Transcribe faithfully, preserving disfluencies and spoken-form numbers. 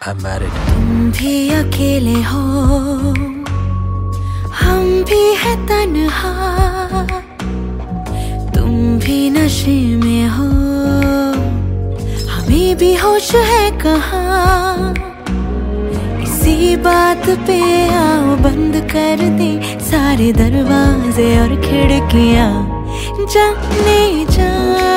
I'm married. तुम भी अकेले हो, हम भी है तन्हा, तुम भी नशे में हो, हमें भी होश है कहाँ। इसी बात पे आओ बंद कर दे सारे दरवाजे और खिड़कियाँ, जाने जा